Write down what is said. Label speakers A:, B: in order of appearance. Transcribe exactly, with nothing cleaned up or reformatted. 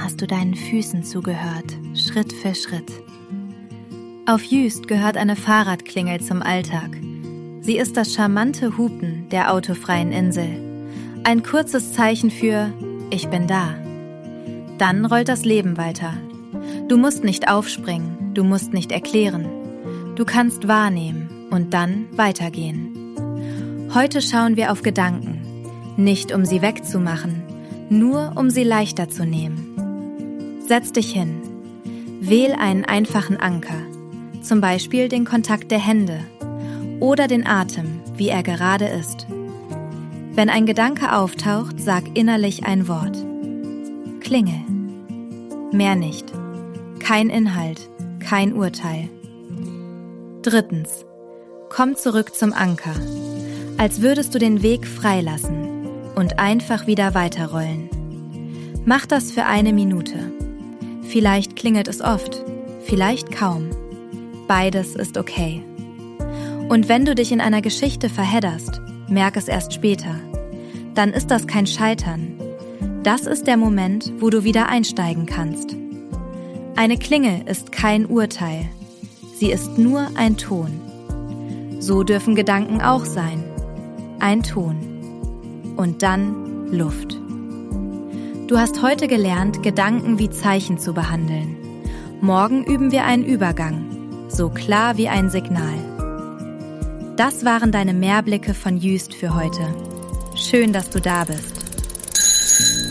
A: hast du deinen Füßen zugehört, Schritt für Schritt. Auf Jüst gehört eine Fahrradklingel zum Alltag. Sie ist das charmante Hupen der autofreien Insel. Ein kurzes Zeichen für »Ich bin da«. Dann rollt das Leben weiter. Du musst nicht aufspringen, du musst nicht erklären. Du kannst wahrnehmen und dann weitergehen. Heute schauen wir auf Gedanken, nicht um sie wegzumachen, nur um sie leichter zu nehmen. Setz dich hin. Wähl einen einfachen Anker, zum Beispiel den Kontakt der Hände oder den Atem, wie er gerade ist. Wenn ein Gedanke auftaucht, sag innerlich ein Wort. Klingel. Mehr nicht. Kein Inhalt, kein Urteil. Drittens. Komm zurück zum Anker, als würdest du den Weg freilassen und einfach wieder weiterrollen. Mach das für eine Minute. Vielleicht klingelt es oft, vielleicht kaum. Beides ist okay. Und wenn du dich in einer Geschichte verhedderst, merk es erst später. Dann ist das kein Scheitern. Das ist der Moment, wo du wieder einsteigen kannst. Eine Klingel ist kein Urteil. Sie ist nur ein Ton. So dürfen Gedanken auch sein. Ein Ton. Und dann Luft. Du hast heute gelernt, Gedanken wie Zeichen zu behandeln. Morgen üben wir einen Übergang, so klar wie ein Signal. Das waren deine Mehrblicke von Jüst für heute. Schön, dass du da bist.